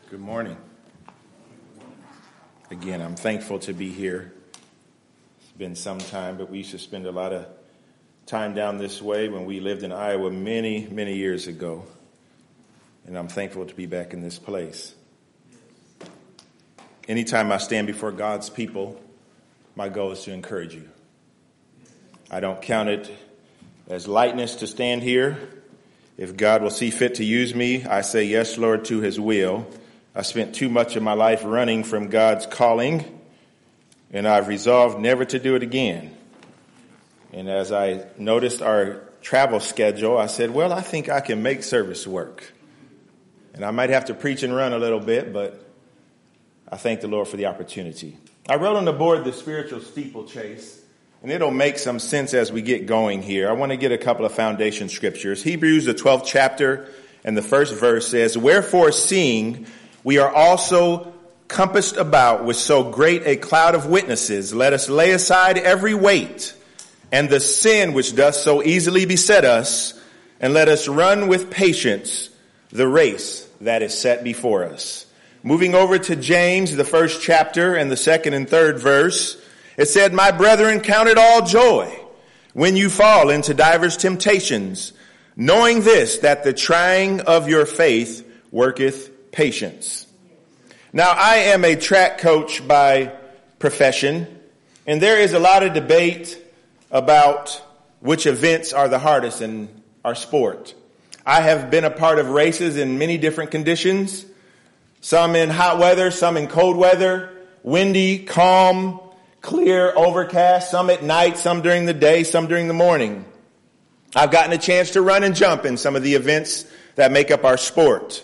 Good morning. Again, I'm thankful to be here. It's been some time, but we used to spend a lot of time down this way when we lived in Iowa many, many years ago. And I'm thankful to be back in this place. Anytime I stand before God's people, my goal is to encourage you. I don't count it as lightness to stand here. If God will see fit to use me, I say yes, Lord, to his will. I spent too much of my life running from God's calling, and I've resolved never to do it again. And as I noticed our travel schedule, I said, well, I think I can make service work. And I might have to preach and run a little bit, but I thank the Lord for the opportunity. I wrote on the board the spiritual steeplechase, and it'll make some sense as we get going here. I want to get a couple of foundation scriptures. Hebrews, the 12th chapter, and the first verse says, wherefore seeing we are also compassed about with so great a cloud of witnesses, let us lay aside every weight and the sin which doth so easily beset us, and let us run with patience the race that is set before us. Moving over to James, the first chapter, and the second and third verse, it said, my brethren, count it all joy when you fall into divers temptations, knowing this, that the trying of your faith worketh patience. Now, I am a track coach by profession, and there is a lot of debate about which events are the hardest in our sport. I have been a part of races in many different conditions, some in hot weather, some in cold weather, windy, calm, clear, overcast, some at night, some during the day, some during the morning. I've gotten a chance to run and jump in some of the events that make up our sport.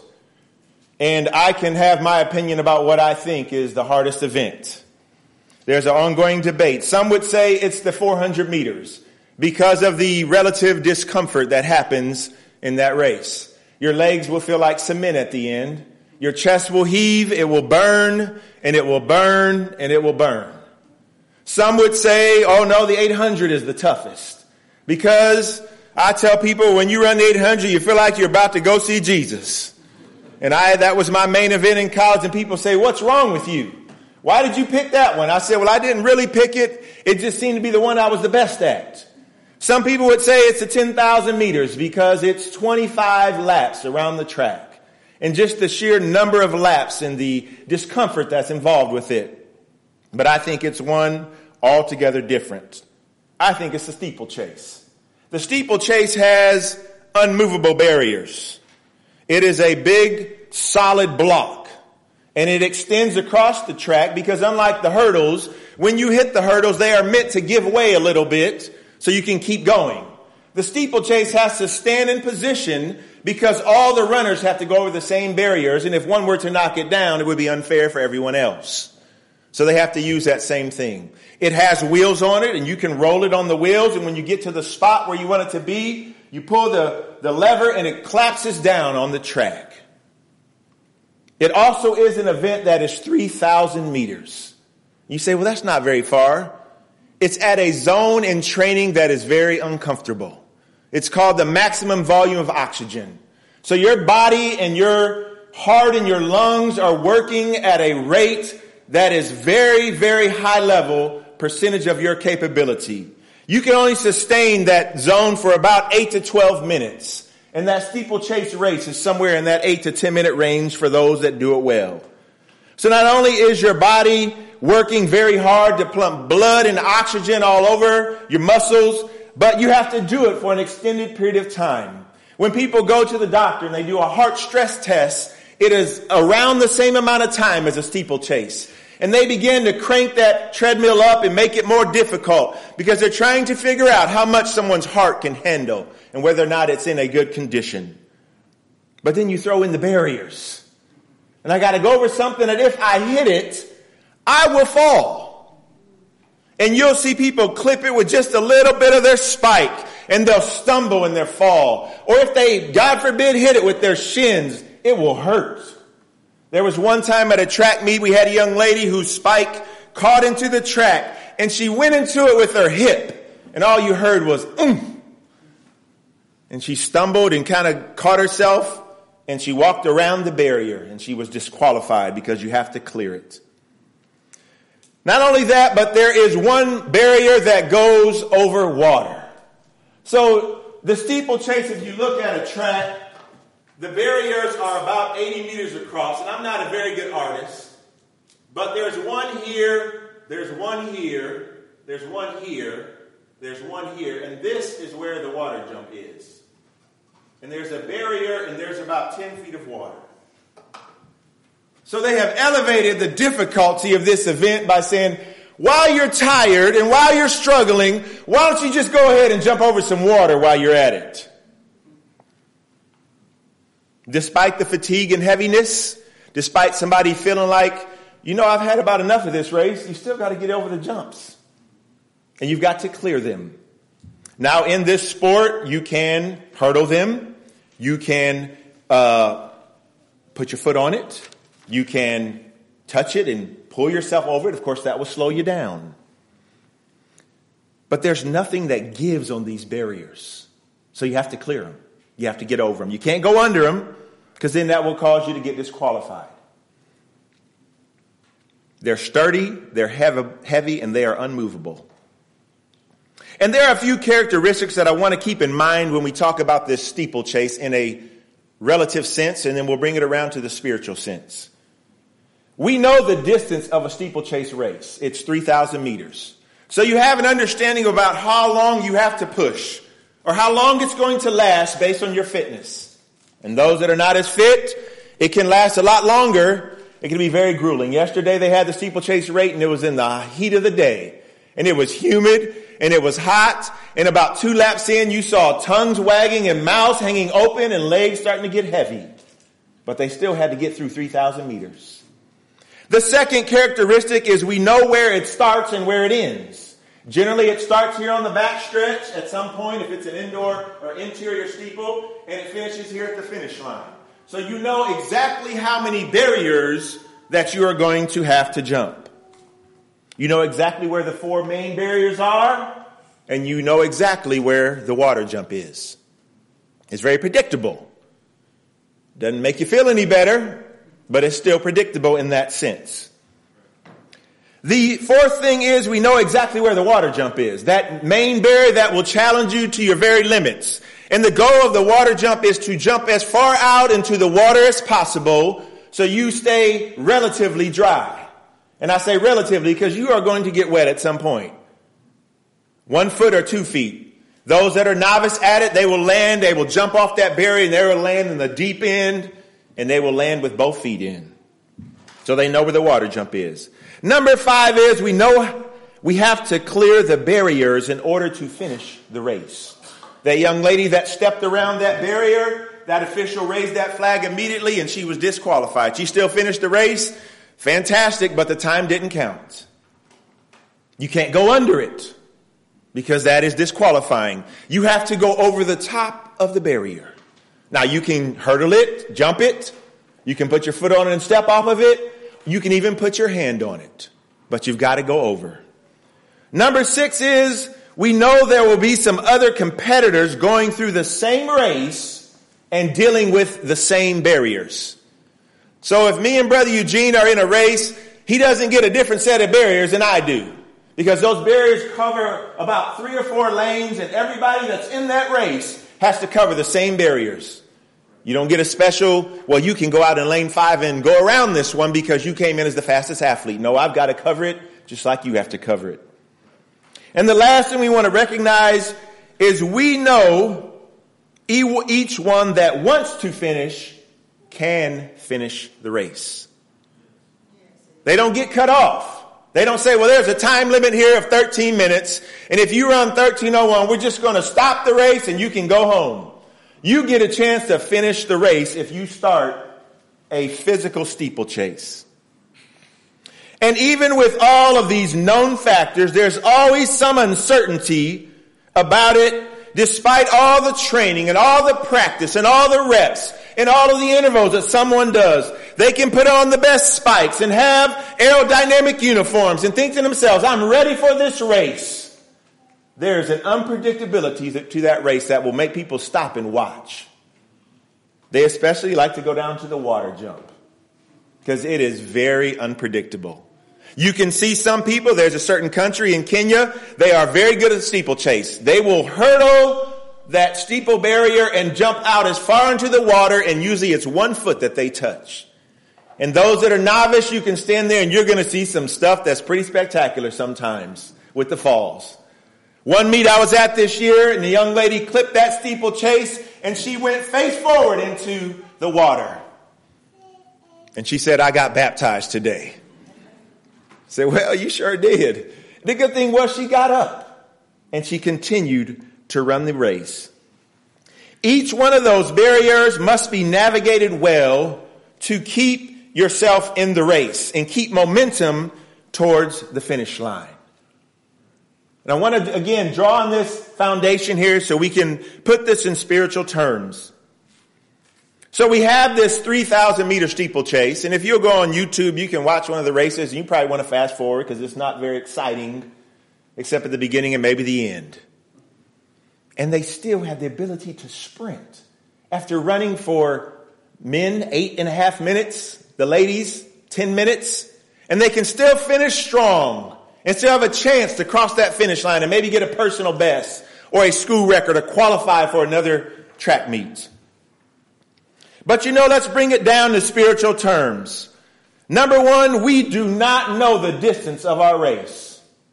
And I can have my opinion about what I think is the hardest event. There's an ongoing debate. Some would say it's the 400 meters because of the relative discomfort that happens in that race. Your legs will feel like cement at the end. Your chest will heave, it will burn, and it will burn, and it will burn. Some would say, oh no, the 800 is the toughest. Because I tell people when you run the 800, you feel like you're about to go see Jesus. And that was my main event in college, and people say, what's wrong with you? Why did you pick that one? I said, well, I didn't really pick it. It just seemed to be the one I was the best at. Some people would say it's the 10,000 meters because it's 25 laps around the track. And just the sheer number of laps and the discomfort that's involved with it. But I think it's one altogether different. I think it's the steeplechase. The steeplechase has unmovable barriers. It is a big, solid block, and it extends across the track because unlike the hurdles, when you hit the hurdles, they are meant to give way a little bit so you can keep going. The steeplechase has to stand in position because all the runners have to go over the same barriers, and if one were to knock it down, it would be unfair for everyone else. So they have to use that same thing. It has wheels on it, and you can roll it on the wheels, and when you get to the spot where you want it to be, you pull the lever and it collapses down on the track. It also is an event that is 3,000 meters. You say, well, that's not very far. It's at a zone in training that is very uncomfortable. It's called the maximum volume of oxygen. So your body and your heart and your lungs are working at a rate that is very, very high level percentage of your capability. You can only sustain that zone for about 8 to 12 minutes. And that steeplechase race is somewhere in that 8 to 10 minute range for those that do it well. So not only is your body working very hard to pump blood and oxygen all over your muscles, but you have to do it for an extended period of time. When people go to the doctor and they do a heart stress test, it is around the same amount of time as a steeplechase. And they begin to crank that treadmill up and make it more difficult because they're trying to figure out how much someone's heart can handle and whether or not it's in a good condition. But then you throw in the barriers. And I got to go over something that if I hit it, I will fall. And you'll see people clip it with just a little bit of their spike and they'll stumble and they'll fall. Or if they, God forbid, hit it with their shins, it will hurt. There was one time at a track meet, we had a young lady whose spike caught into the track and she went into it with her hip and all you heard was, And she stumbled and kind of caught herself and she walked around the barrier, and she was disqualified because you have to clear it. Not only that, but there is one barrier that goes over water. So the steeplechase, if you look at a track, the barriers are about 80 meters across, and I'm not a very good artist, but there's one here, there's one here, there's one here, there's one here, and this is where the water jump is. And there's a barrier, and there's about 10 feet of water. So they have elevated the difficulty of this event by saying, while you're tired and while you're struggling, why don't you just go ahead and jump over some water while you're at it? Despite the fatigue and heaviness, despite somebody feeling like, I've had about enough of this race, you still got to get over the jumps. And you've got to clear them. Now, in this sport, you can hurdle them. You can put your foot on it. You can touch it and pull yourself over it. Of course, that will slow you down. But there's nothing that gives on these barriers. So you have to clear them. You have to get over them. You can't go under them because then that will cause you to get disqualified. They're sturdy, they're heavy, and they are unmovable. And there are a few characteristics that I want to keep in mind when we talk about this steeplechase in a relative sense, and then we'll bring it around to the spiritual sense. We know the distance of a steeplechase race. It's 3,000 meters. So you have an understanding about how long you have to push or how long it's going to last based on your fitness. And those that are not as fit, it can last a lot longer. It can be very grueling. Yesterday they had the steeplechase race and it was in the heat of the day. And it was humid and it was hot. And about 2 laps in, you saw tongues wagging and mouths hanging open and legs starting to get heavy. But they still had to get through 3,000 meters. The second characteristic is we know where it starts and where it ends. Generally, it starts here on the back stretch at some point if it's an indoor or interior steeple, and it finishes here at the finish line. So you know exactly how many barriers that you are going to have to jump. You know exactly where the 4 main barriers are, and you know exactly where the water jump is. It's very predictable. Doesn't make you feel any better, but it's still predictable in that sense. The fourth thing is we know exactly where the water jump is. That main barrier that will challenge you to your very limits. And the goal of the water jump is to jump as far out into the water as possible so you stay relatively dry. And I say relatively because you are going to get wet at some point. 1 foot or 2 feet. Those that are novice at it, they will jump off that barrier and they will land in the deep end. And they will land with both feet in. So they know where the water jump is. Number 5 is we know we have to clear the barriers in order to finish the race. That young lady that stepped around that barrier, that official raised that flag immediately and she was disqualified. She still finished the race. Fantastic, but the time didn't count. You can't go under it because that is disqualifying. You have to go over the top of the barrier. Now, you can hurdle it, jump it. You can put your foot on it and step off of it. You can even put your hand on it. But you've got to go over. Number 6 is we know there will be some other competitors going through the same race and dealing with the same barriers. So if me and Brother Eugene are in a race, he doesn't get a different set of barriers than I do. Because those barriers cover about 3 or 4 lanes, and everybody that's in that race has to cover the same barriers. You don't get a special, you can go out in lane 5 and go around this one because you came in as the fastest athlete. No, I've got to cover it just like you have to cover it. And the last thing we want to recognize is we know each one that wants to finish can finish the race. They don't get cut off. They don't say, there's a time limit here of 13 minutes. And if you run 13:01, we're just going to stop the race and you can go home. You get a chance to finish the race if you start a physical steeplechase. And even with all of these known factors, there's always some uncertainty about it, despite all the training and all the practice and all the reps and all of the intervals that someone does. They can put on the best spikes and have aerodynamic uniforms and think to themselves, I'm ready for this race. There's an unpredictability to that race that will make people stop and watch. They especially like to go down to the water jump because it is very unpredictable. You can see some people, there's a certain country in Kenya, they are very good at steeplechase. They will hurdle that steeple barrier and jump out as far into the water, and usually it's 1 foot that they touch. And those that are novice, you can stand there and you're going to see some stuff that's pretty spectacular sometimes with the falls. One meet I was at this year, and the young lady clipped that steeplechase and she went face forward into the water. And she said, "I got baptized today." I said, "Well, you sure did." The good thing was she got up and she continued to run the race. Each one of those barriers must be navigated well to keep yourself in the race and keep momentum towards the finish line. And I want to, again, draw on this foundation here so we can put this in spiritual terms. So we have this 3,000 meter steeplechase, and if you'll go on YouTube, you can watch one of the races, and you probably want to fast forward because it's not very exciting, except at the beginning and maybe the end. And they still have the ability to sprint. After running for men 8.5 minutes, the ladies 10 minutes, and they can still finish strong and still have a chance to cross that finish line and maybe get a personal best or a school record or qualify for another track meet. But let's bring it down to spiritual terms. Number one, we do not know the distance of our race.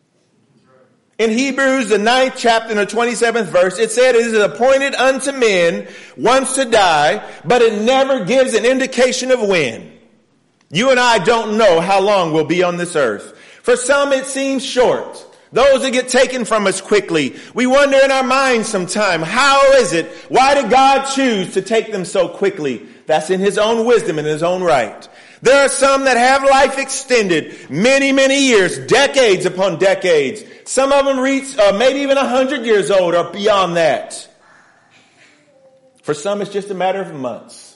In Hebrews, the 9th chapter and the 27th verse, it said, "It is appointed unto men once to die, but it never gives an indication of when." You and I don't know how long we'll be on this earth. For some, it seems short. Those that get taken from us quickly. We wonder in our minds sometime, how is it? Why did God choose to take them so quickly? That's in his own wisdom and his own right. There are some that have life extended many, many years, decades upon decades. Some of them reach maybe even 100 years old or beyond that. For some, it's just a matter of months.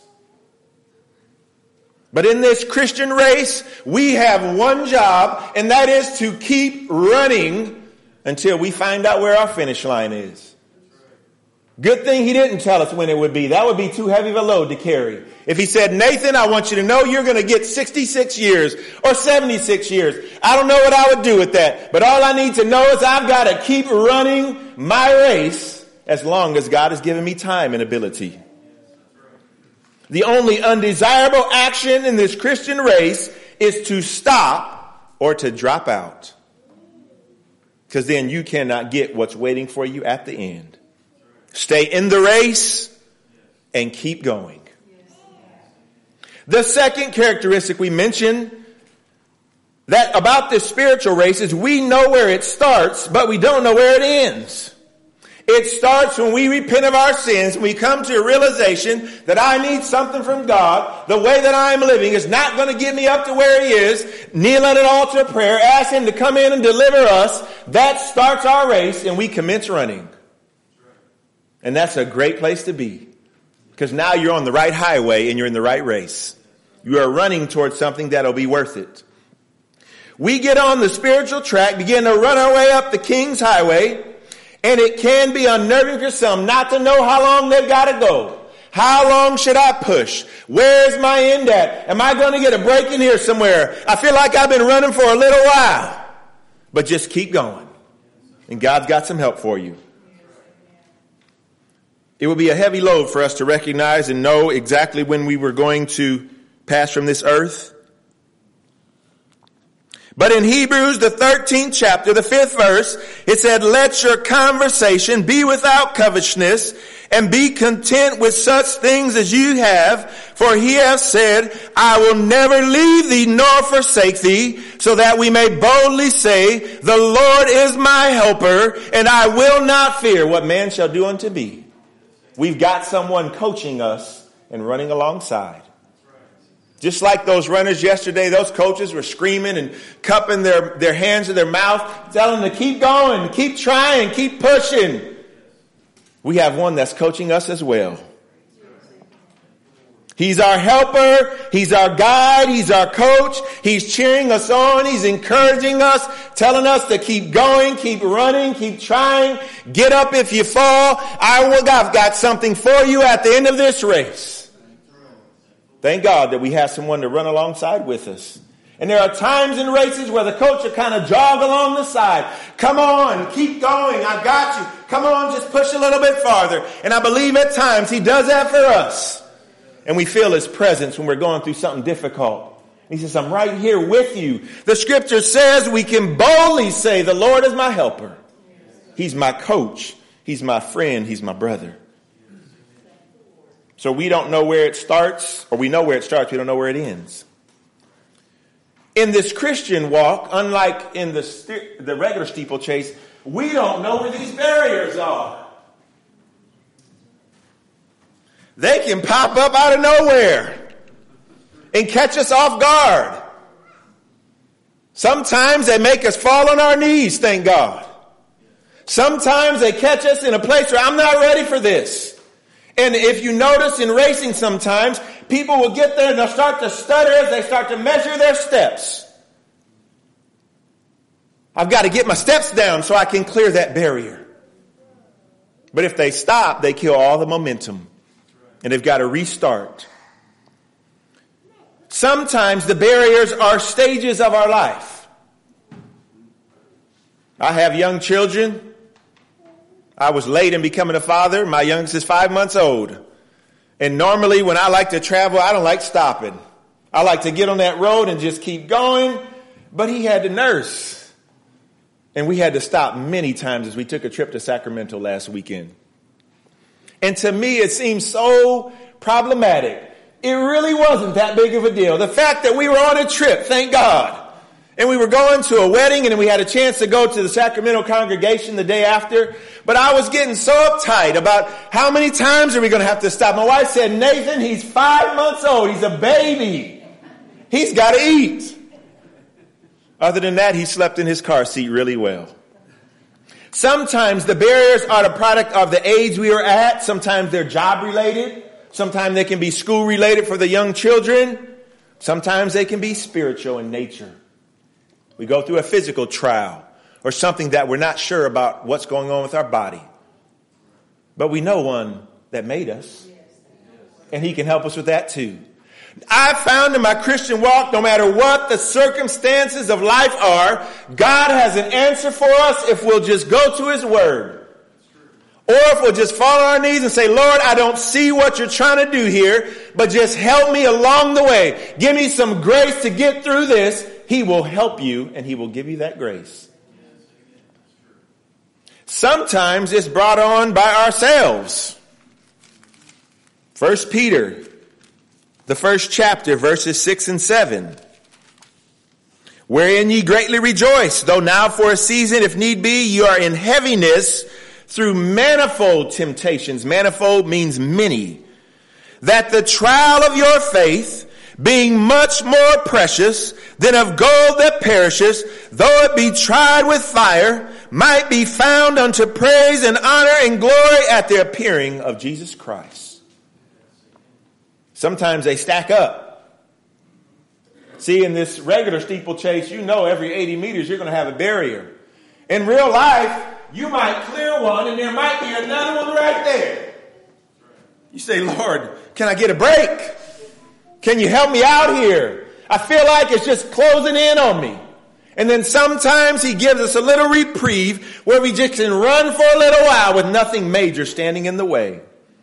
But in this Christian race, we have one job, and that is to keep running until we find out where our finish line is. Good thing he didn't tell us when it would be. That would be too heavy of a load to carry. If he said, "Nathan, I want you to know you're going to get 66 years or 76 years. I don't know what I would do with that. But all I need to know is I've got to keep running my race as long as God has given me time and ability." The only undesirable action in this Christian race is to stop or to drop out. Because then you cannot get what's waiting for you at the end. Stay in the race and keep going. The second characteristic we mentioned that about this spiritual race is we know where it starts, but we don't know where it ends. It starts when we repent of our sins. We come to a realization that I need something from God. The way that I'm living is not going to get me up to where he is. Kneel at an altar of prayer. Ask him to come in and deliver us. That starts our race and we commence running. And that's a great place to be. Because now you're on the right highway and you're in the right race. You are running towards something that'll be worth it. We get on the spiritual track, begin to run our way up the King's Highway. And it can be unnerving for some not to know how long they've got to go. How long should I push? Where's my end at? Am I going to get a break in here somewhere? I feel like I've been running for a little while. But just keep going. And God's got some help for you. It would be a heavy load for us to recognize and know exactly when we were going to pass from this earth. But in Hebrews, the 13th chapter, the 5th verse, it said, "Let your conversation be without covetousness, and be content with such things as you have. For he has said, I will never leave thee nor forsake thee, so that we may boldly say, the Lord is my helper, and I will not fear what man shall do unto me." We've got someone coaching us and running alongside. Just like those runners yesterday, those coaches were screaming and cupping their hands to their mouth, telling them to keep going, keep trying, keep pushing. We have one that's coaching us as well. He's our helper. He's our guide. He's our coach. He's cheering us on. He's encouraging us, telling us to keep going, keep running, keep trying. Get up if you fall. I've got something for you at the end of this race. Thank God that we have someone to run alongside with us. And there are times in races where the coach will kind of jog along the side. Come on, keep going. I got you. Come on, just push a little bit farther. And I believe at times he does that for us. And we feel his presence when we're going through something difficult. He says, I'm right here with you. The scripture says we can boldly say, the Lord is my helper. He's my coach. He's my friend. He's my brother. So we don't know where it starts, or we know where it starts. We don't know where it ends. In this Christian walk, unlike in the regular steeplechase, we don't know where these barriers are. They can pop up out of nowhere and catch us off guard. Sometimes they make us fall on our knees, thank God. Sometimes they catch us in a place where I'm not ready for this. And if you notice in racing sometimes, people will get there and they'll start to stutter as they start to measure their steps. I've got to get my steps down so I can clear that barrier. But if they stop, they kill all the momentum. And they've got to restart. Sometimes the barriers are stages of our life. I have young children. I was late in becoming a father. My youngest is 5 months old. And normally when I like to travel, I don't like stopping. I like to get on that road and just keep going. But he had to nurse. And we had to stop many times as we took a trip to Sacramento last weekend. And to me, it seems so problematic. It really wasn't that big of a deal. The fact that we were on a trip, thank God. And we were going to a wedding and we had a chance to go to the Sacramento congregation the day after. But I was getting so uptight about how many times are we going to have to stop. My wife said, Nathan, he's 5 months old. He's a baby. He's got to eat. Other than that, he slept in his car seat really well. Sometimes the barriers are the product of the age we are at. Sometimes they're job related. Sometimes they can be school related for the young children. Sometimes they can be spiritual in nature. We go through a physical trial or something that we're not sure about what's going on with our body. But we know one that made us. And he can help us with that too. I found in my Christian walk, no matter what the circumstances of life are, God has an answer for us if we'll just go to his word. Or if we'll just fall on our knees and say, Lord, I don't see what you're trying to do here, but just help me along the way. Give me some grace to get through this. He will help you and he will give you that grace. Sometimes it's brought on by ourselves. 1 Peter, the first chapter, verses 6 and 7. Wherein ye greatly rejoice, though now for a season, if need be, you are in heaviness through manifold temptations. Manifold means many. That the trial of your faith, being much more precious than of gold that perishes, though it be tried with fire, might be found unto praise and honor and glory at the appearing of Jesus Christ. Sometimes they stack up. See, in this regular steeplechase, you know every 80 meters you're going to have a barrier. In real life, you might clear one and there might be another one right there. You say, Lord, can I get a break? Can you help me out here? I feel like it's just closing in on me. And then sometimes he gives us a little reprieve where we just can run for a little while with nothing major standing in the way.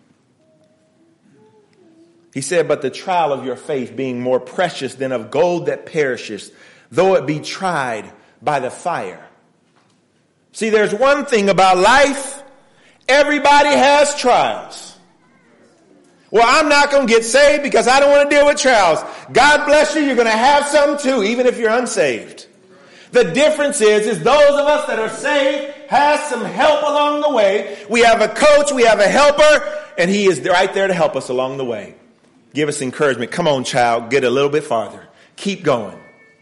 He said, but the trial of your faith being more precious than of gold that perishes, though it be tried by the fire. See, there's one thing about life. Everybody has trials. Well, I'm not going to get saved because I don't want to deal with trials. God bless you. You're going to have some too, even if you're unsaved. The difference is those of us that are saved has some help along the way. We have a coach, we have a helper, and he is right there to help us along the way. Give us encouragement. Come on, child, get a little bit farther. Keep going.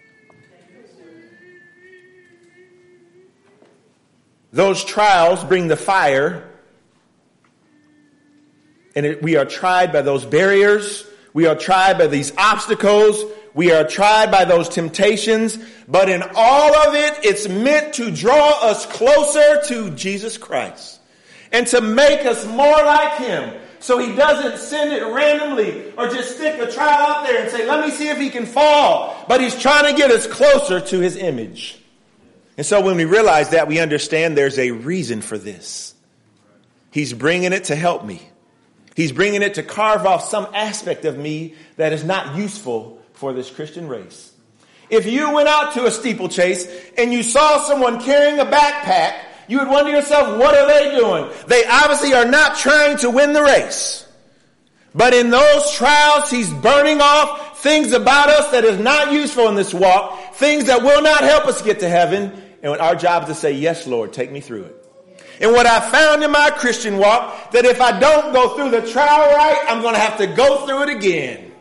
Those trials bring the fire, and we are tried by those barriers. We are tried by these obstacles. We are tried by those temptations. But in all of it, it's meant to draw us closer to Jesus Christ and to make us more like him, so he doesn't send it randomly or just stick a trial out there and say, let me see if he can fall. But he's trying to get us closer to his image. And so when we realize that, we understand there's a reason for this. He's bringing it to help me. He's bringing it to carve off some aspect of me that is not useful for this Christian race. If you went out to a steeplechase and you saw someone carrying a backpack, you would wonder to yourself, what are they doing? They obviously are not trying to win the race. But in those trials, he's burning off things about us that is not useful in this walk, things that will not help us get to heaven. And our job is to say, yes, Lord, take me through it. And what I found in my Christian walk, that if I don't go through the trial right, I'm going to have to go through it again.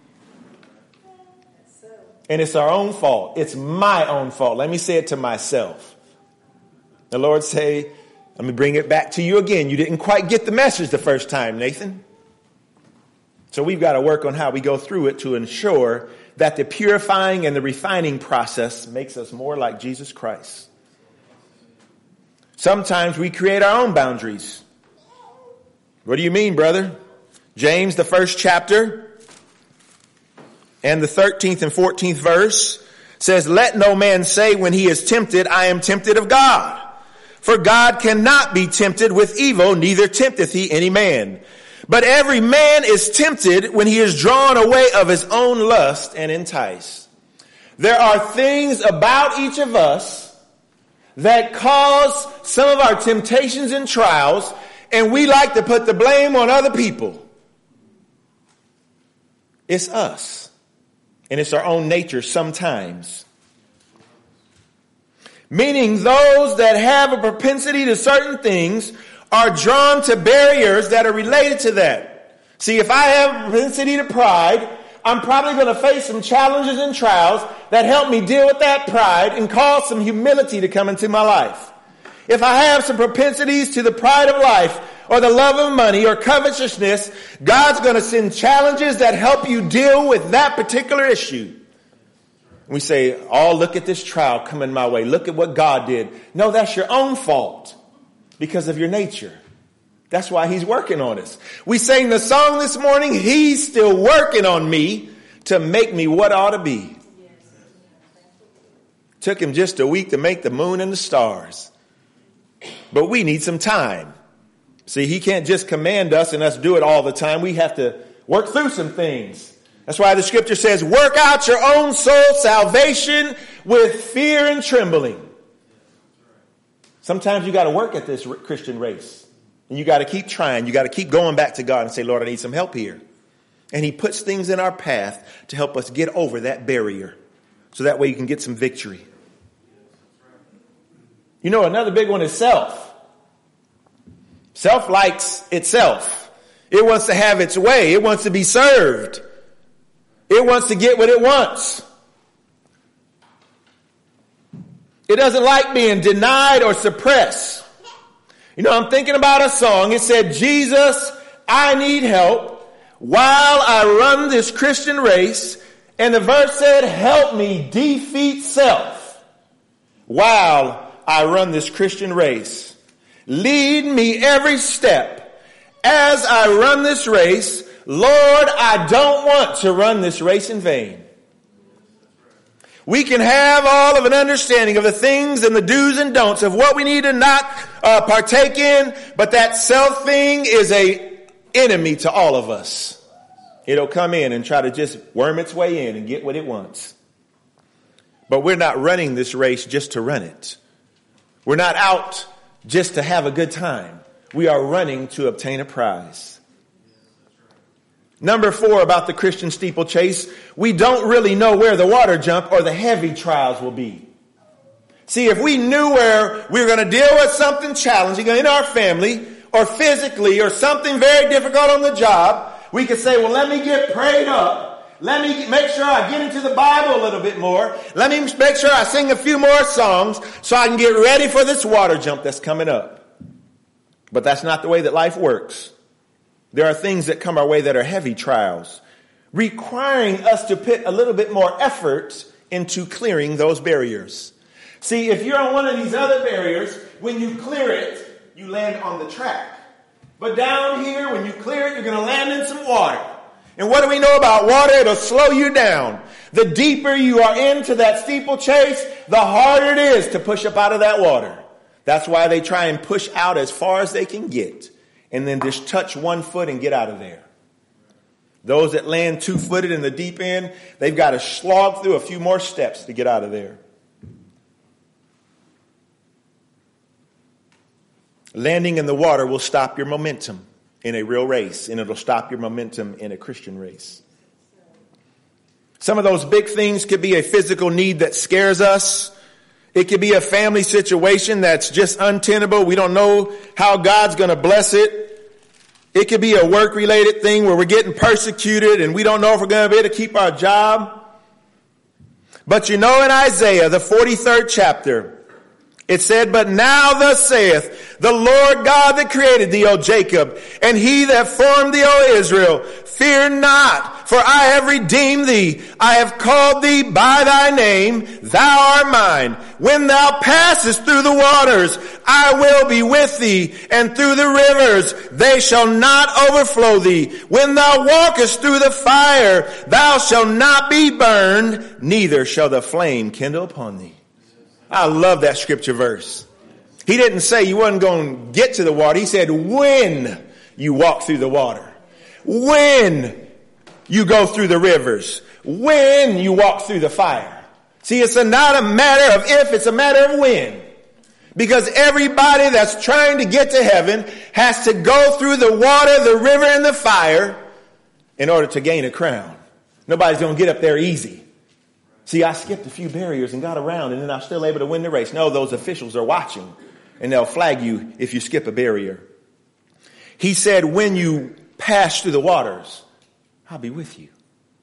And it's our own fault. It's my own fault. Let me say it to myself. The Lord say, let me bring it back to you again. You didn't quite get the message the first time, Nathan. So we've got to work on how we go through it to ensure that the purifying and the refining process makes us more like Jesus Christ. Sometimes we create our own boundaries. What do you mean, brother? James, the 1st chapter and the 13th and 14th verse says, let no man say when he is tempted, I am tempted of God. For God cannot be tempted with evil, neither tempteth he any man. But every man is tempted when he is drawn away of his own lust and enticed. There are things about each of us that cause some of our temptations and trials, and we like to put the blame on other people. It's us. And it's our own nature sometimes. Meaning those that have a propensity to certain things are drawn to barriers that are related to that. See, if I have a propensity to pride, I'm probably going to face some challenges and trials that help me deal with that pride and cause some humility to come into my life. If I have some propensities to the pride of life or the love of money or covetousness, God's going to send challenges that help you deal with that particular issue. We say, oh, look at this trial coming my way. Look at what God did. No, that's your own fault because of your nature. That's why he's working on us. We sang the song this morning, he's still working on me to make me what I ought to be. Took him just a week to make the moon and the stars. But we need some time. See, he can't just command us and us do it all the time. We have to work through some things. That's why the scripture says, work out your own soul salvation with fear and trembling. Sometimes you got to work at this Christian race. And you got to keep trying. You got to keep going back to God and say, Lord, I need some help here. And he puts things in our path to help us get over that barrier. So that way you can get some victory. You know, another big one is self. Self likes itself. It wants to have its way. It wants to be served. It wants to get what it wants. It doesn't like being denied or suppressed. You know, I'm thinking about a song. It said, Jesus, I need help while I run this Christian race. And the verse said, help me defeat self while I run this Christian race. Lead me every step as I run this race. Lord, I don't want to run this race in vain. We can have all of an understanding of the things and the do's and don'ts of what we need to not partake in, but that self thing is a enemy to all of us. It'll come in and try to just worm its way in and get what it wants. But we're not running this race just to run it. We're not out just to have a good time. We are running to obtain a prize. Number 4 about the Christian steeplechase, we don't really know where the water jump or the heavy trials will be. See, if we knew where we were going to deal with something challenging in our family or physically or something very difficult on the job, we could say, well, let me get prayed up. Let me make sure I get into the Bible a little bit more. Let me make sure I sing a few more songs so I can get ready for this water jump that's coming up. But that's not the way that life works. There are things that come our way that are heavy trials, requiring us to put a little bit more effort into clearing those barriers. See, if you're on one of these other barriers, when you clear it, you land on the track. But down here, when you clear it, you're going to land in some water. And what do we know about water? It'll slow you down. The deeper you are into that steeplechase, the harder it is to push up out of that water. That's why they try and push out as far as they can get. And then just touch 1 foot and get out of there. Those that land 2-footed in the deep end, they've got to slog through a few more steps to get out of there. Landing in the water will stop your momentum in a real race, and it'll stop your momentum in a Christian race. Some of those big things could be a physical need that scares us. It could be a family situation that's just untenable. We don't know how God's going to bless it. It could be a work-related thing where we're getting persecuted and we don't know if we're going to be able to keep our job. But you know, in Isaiah, the 43rd chapter, it said, "But now thus saith the Lord God that created thee, O Jacob, and he that formed thee, O Israel, fear not, for I have redeemed thee. I have called thee by thy name. Thou art mine. When thou passest through the waters, I will be with thee, and through the rivers, they shall not overflow thee. When thou walkest through the fire, thou shalt not be burned, neither shall the flame kindle upon thee." I love that scripture verse. He didn't say you wasn't going to get to the water. He said, when you walk through the water, when you go through the rivers, when you walk through the fire. See, it's not a matter of if, it's a matter of when. Because everybody that's trying to get to heaven has to go through the water, the river, and the fire in order to gain a crown. Nobody's going to get up there easy. See, I skipped a few barriers and got around, and then I'm still able to win the race. No, those officials are watching, and they'll flag you if you skip a barrier. He said, when you pass through the waters, I'll be with you.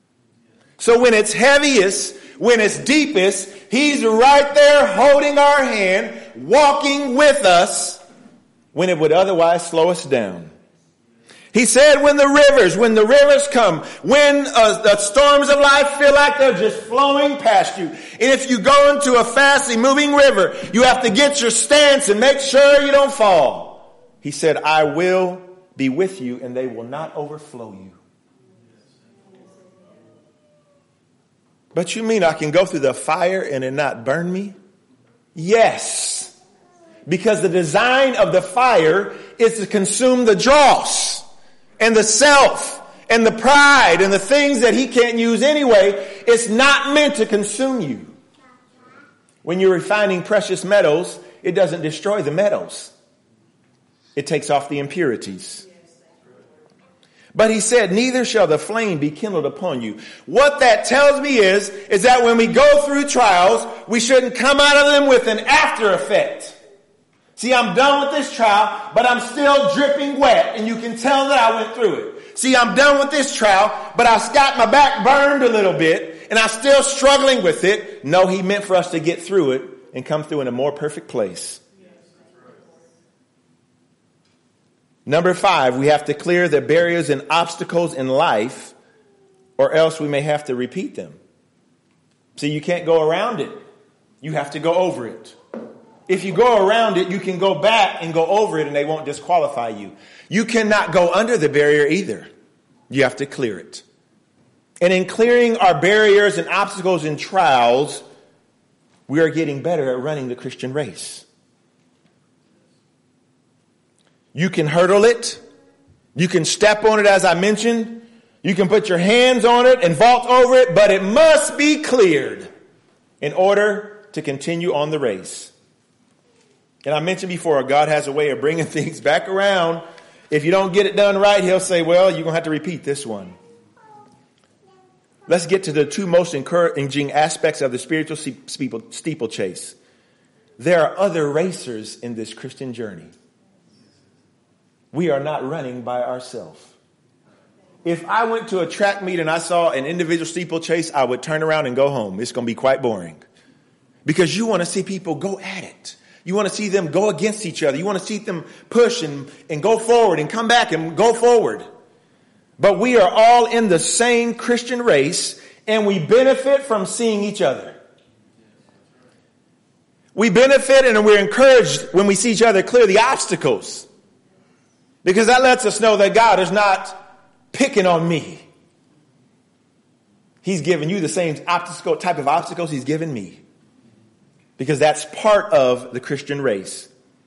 So when it's heaviest, when it's deepest, he's right there holding our hand, walking with us when it would otherwise slow us down. He said when the rivers come, when the storms of life feel like they're just flowing past you. And if you go into a fastly moving river, you have to get your stance and make sure you don't fall. He said, I will be with you and they will not overflow you. But you mean I can go through the fire and it not burn me? Yes. Because the design of the fire is to consume the dross and the self and the pride and the things that he can't use anyway. It's not meant to consume you. When you're refining precious metals, it doesn't destroy the metals. It takes off the impurities. But he said, neither shall the flame be kindled upon you. What that tells me is that when we go through trials, we shouldn't come out of them with an after effect. See, I'm done with this trial, but I'm still dripping wet, and you can tell that I went through it. See, I'm done with this trial, but I've got my back burned a little bit, and I'm still struggling with it. No, he meant for us to get through it and come through in a more perfect place. Number 5, we have to clear the barriers and obstacles in life, or else we may have to repeat them. See, you can't go around it. You have to go over it. If you go around it, you can go back and go over it and they won't disqualify you. You cannot go under the barrier either. You have to clear it. And in clearing our barriers and obstacles and trials, we are getting better at running the Christian race. You can hurdle it. You can step on it, as I mentioned. You can put your hands on it and vault over it, but it must be cleared in order to continue on the race. And I mentioned before, God has a way of bringing things back around. If you don't get it done right, he'll say, well, you're going to have to repeat this one. Let's get to the 2 most encouraging aspects of the spiritual steeplechase. There are other racers in this Christian journey. We are not running by ourselves. If I went to a track meet and I saw an individual steeplechase, I would turn around and go home. It's going to be quite boring. Because you want to see people go at it. You want to see them go against each other. You want to see them push and go forward and come back and go forward. But we are all in the same Christian race and we benefit from seeing each other. We benefit and we're encouraged when we see each other clear the obstacles. Because that lets us know that God is not picking on me. He's giving you the same type of obstacles he's given me. Because that's part of the Christian race.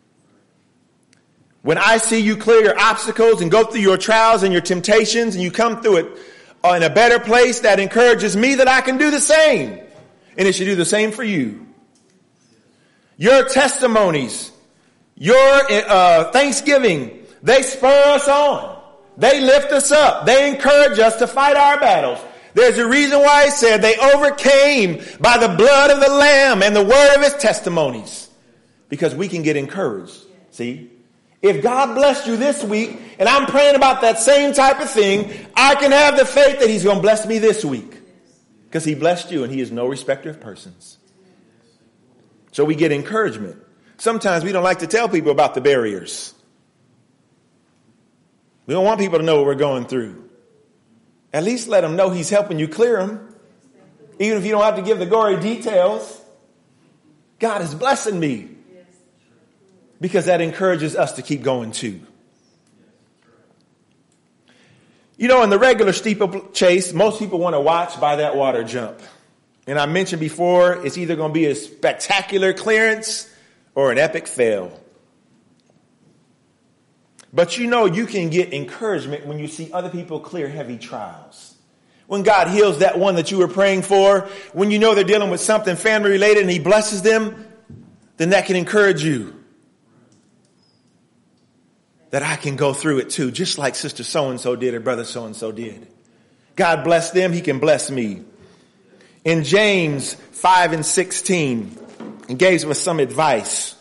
When I see you clear your obstacles and go through your trials and your temptations and you come through it in a better place, that encourages me that I can do the same. And it should do the same for you. Your testimonies, your thanksgiving, they spur us on. They lift us up. They encourage us to fight our battles. There's a reason why it said they overcame by the blood of the Lamb and the word of his testimonies. Because we can get encouraged. See? If God blessed you this week, and I'm praying about that same type of thing, I can have the faith that he's going to bless me this week. Because he blessed you and he is no respecter of persons. So we get encouragement. Sometimes we don't like to tell people about the barriers. We don't want people to know what we're going through. At least let them know he's helping you clear them. Even if you don't have to give the gory details. God is blessing me. Because that encourages us to keep going too. You know, in the regular steeplechase, most people want to watch by that water jump. And I mentioned before, it's either going to be a spectacular clearance or an epic fail. But you know, you can get encouragement when you see other people clear heavy trials. When God heals that one that you were praying for, when you know they're dealing with something family related and he blesses them, then that can encourage you. That I can go through it too, just like sister so-and-so did or brother so-and-so did. God bless them, he can bless me. In James 5:16, he gave us some advice.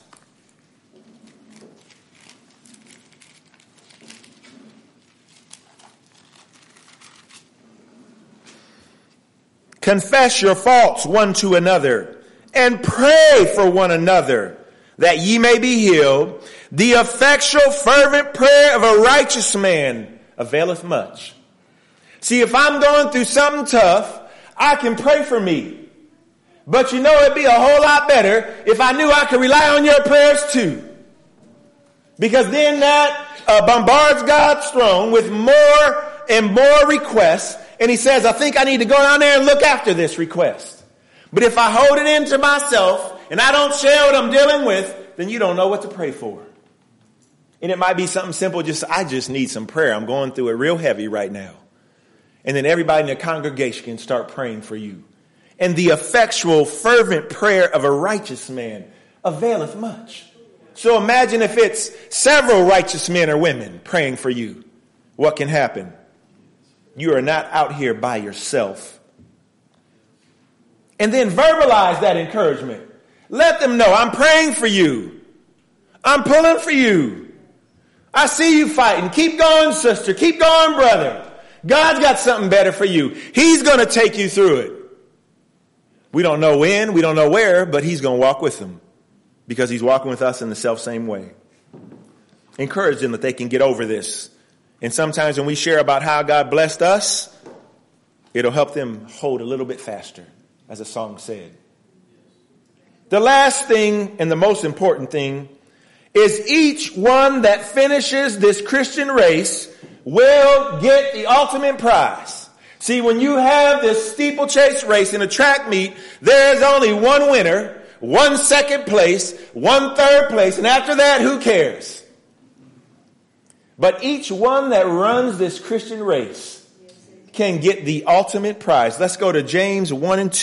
Confess your faults one to another and pray for one another that ye may be healed. The effectual fervent prayer of a righteous man availeth much. See, if I'm going through something tough, I can pray for me. But you know, it'd be a whole lot better if I knew I could rely on your prayers too. Because then that bombards God's throne with more and more requests. And he says, I think I need to go down there and look after this request. But if I hold it into myself and I don't share what I'm dealing with, then you don't know what to pray for. And it might be something simple, I just need some prayer. I'm going through it real heavy right now. And then everybody in the congregation can start praying for you. And the effectual, fervent prayer of a righteous man availeth much. So imagine if it's several righteous men or women praying for you. What can happen? You are not out here by yourself. And then verbalize that encouragement. Let them know, I'm praying for you. I'm pulling for you. I see you fighting. Keep going, sister. Keep going, brother. God's got something better for you. He's going to take you through it. We don't know when, we don't know where, but he's going to walk with them because he's walking with us in the self-same way. Encourage them that they can get over this. And sometimes when we share about how God blessed us, it'll help them hold a little bit faster, as the song said. The last thing and the most important thing is each one that finishes this Christian race will get the ultimate prize. See, when you have this steeplechase race in a track meet, there's only one winner, one second place, one third place, and after that, who cares? But each one that runs this Christian race can get the ultimate prize. Let's go to James 1 and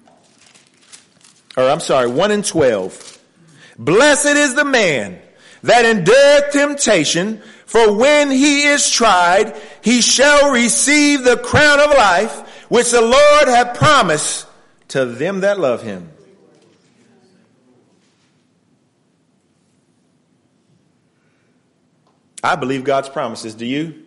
12. Blessed is the man that endureth temptation, for when he is tried, he shall receive the crown of life, which the Lord hath promised to them that love him. I believe God's promises. Do you?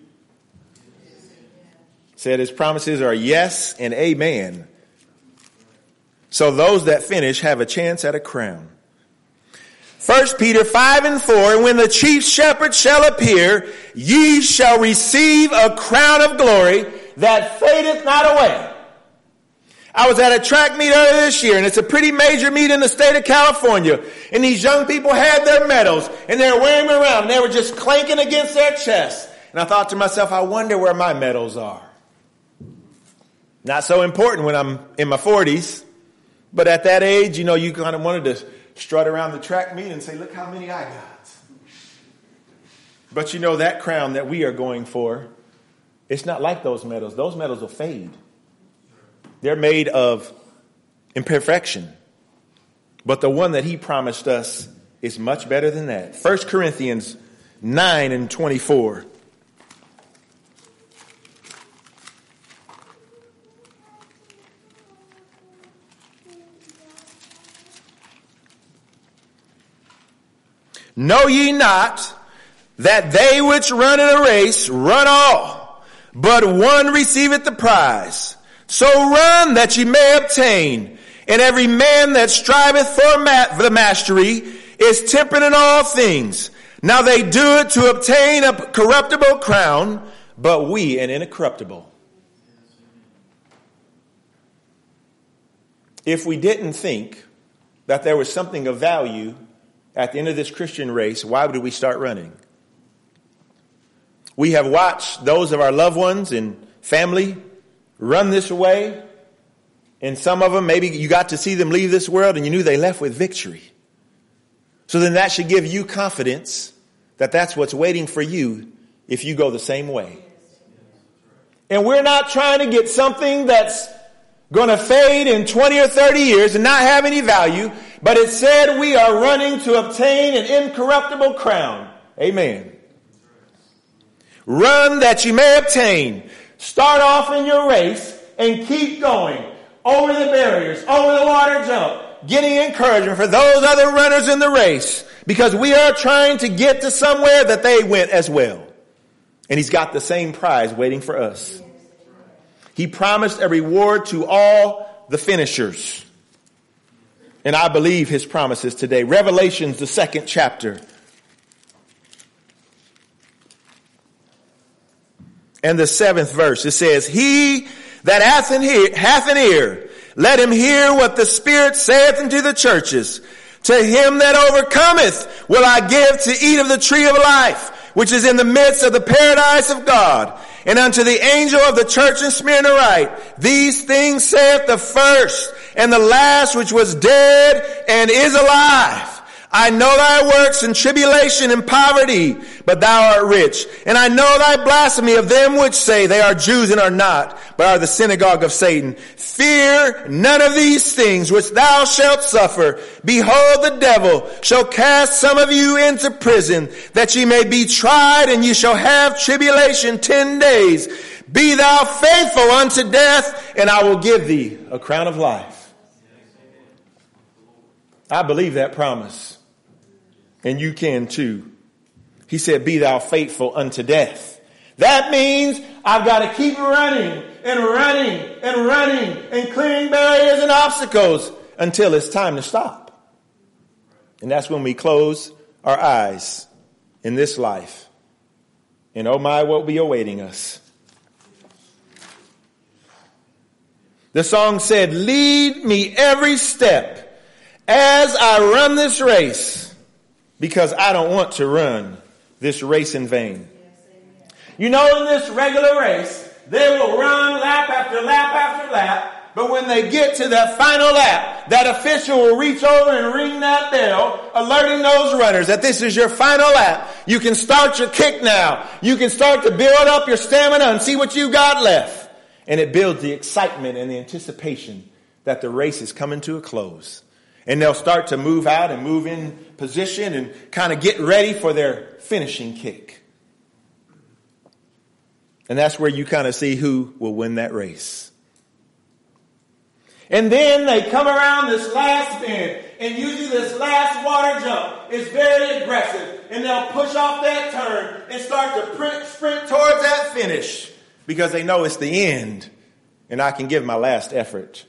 Said his promises are yes and amen. So those that finish have a chance at a crown. 1 Peter 5 and 4, and when the chief shepherd shall appear, ye shall receive a crown of glory that fadeth not away. I was at a track meet earlier this year, and it's a pretty major meet in the state of California. And these young people had their medals, and they were wearing them around, and they were just clanking against their chest. And I thought to myself, I wonder where my medals are. Not so important when I'm in my 40s. But at that age, you kind of wanted to strut around the track meet and say, look how many I got. But that crown that we are going for, it's not like those medals. Those medals will fade. They're made of imperfection. But the one that he promised us is much better than that. 1 Corinthians 9:24. Know ye not that they which run in a race run all, but one receiveth the prize? So run that ye may obtain. And every man that striveth for the mastery is temperate in all things. Now they do it to obtain a corruptible crown, but we an incorruptible. If we didn't think that there was something of value at the end of this Christian race, why would we start running? We have watched those of our loved ones and family run this way. And some of them, maybe you got to see them leave this world and you knew they left with victory. So then that should give you confidence that that's what's waiting for you if you go the same way. And we're not trying to get something that's going to fade in 20 or 30 years and not have any value. But it said we are running to obtain an incorruptible crown. Amen. Run that you may obtain. Start off in your race and keep going. Over the barriers, over the water jump. Getting encouragement for those other runners in the race. Because we are trying to get to somewhere that they went as well. And he's got the same prize waiting for us. He promised a reward to all the finishers. And I believe his promises today. Revelations, the 2nd chapter. And the 7th verse. It says, He that hath an ear, let him hear what the Spirit saith unto the churches. To him that overcometh will I give to eat of the tree of life, which is in the midst of the paradise of God. And unto the angel of the church in Smyrna write, These things saith the first and the last, which was dead and is alive. I know thy works and tribulation and poverty, but thou art rich. And I know thy blasphemy of them which say they are Jews and are not, but are the synagogue of Satan. Fear none of these things which thou shalt suffer. Behold, the devil shall cast some of you into prison, that ye may be tried, and ye shall have tribulation 10 days. Be thou faithful unto death, and I will give thee a crown of life. I believe that promise. And you can too. He said, be thou faithful unto death. That means I've got to keep running and running and running and clearing barriers and obstacles until it's time to stop. And that's when we close our eyes in this life. And oh my, what will be awaiting us. The song said, lead me every step as I run this race, because I don't want to run this race in vain. You know, in this regular race, they will run lap after lap after lap. But when they get to that final lap, that official will reach over and ring that bell, alerting those runners that this is your final lap. You can start your kick now. You can start to build up your stamina and see what you got left. And it builds the excitement and the anticipation that the race is coming to a close. And they'll start to move out and move in position and kind of get ready for their finishing kick. And that's where you kind of see who will win that race. And then they come around this last bend, and usually this last water jump is very aggressive. And they'll push off that turn and start to sprint towards that finish, because they know it's the end and I can give my last effort.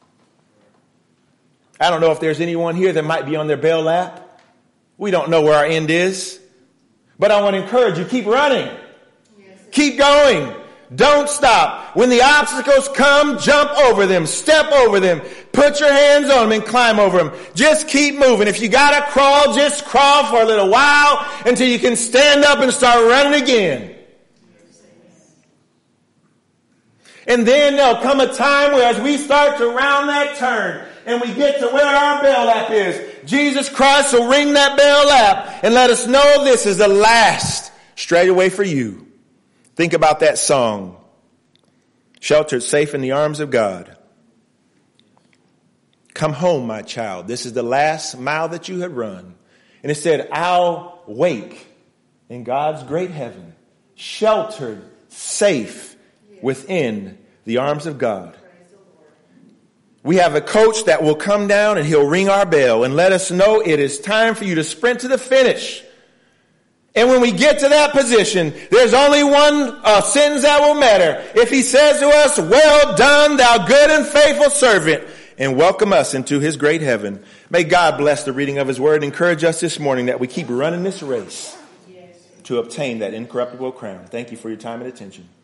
I don't know if there's anyone here that might be on their bell lap. We don't know where our end is. But I want to encourage you, keep running. Yes. Keep going. Don't stop. When the obstacles come, jump over them, step over them, put your hands on them and climb over them. Just keep moving. If you gotta crawl, just crawl for a little while until you can stand up and start running again. And then there'll come a time where as we start to round that turn and we get to where our bell lap is, Jesus Christ will ring that bell lap and let us know this is the last straightaway for you. Think about that song, Sheltered Safe in the Arms of God. Come home, my child. This is the last mile that you had run. And it said, I'll wake in God's great heaven, sheltered, safe within the arms of God. We have a coach that will come down and he'll ring our bell and let us know it is time for you to sprint to the finish. And when we get to that position, there's only one sentence that will matter. If he says to us, well done, thou good and faithful servant, and welcome us into his great heaven. May God bless the reading of his word and encourage us this morning that we keep running this race to obtain that incorruptible crown. Thank you for your time and attention.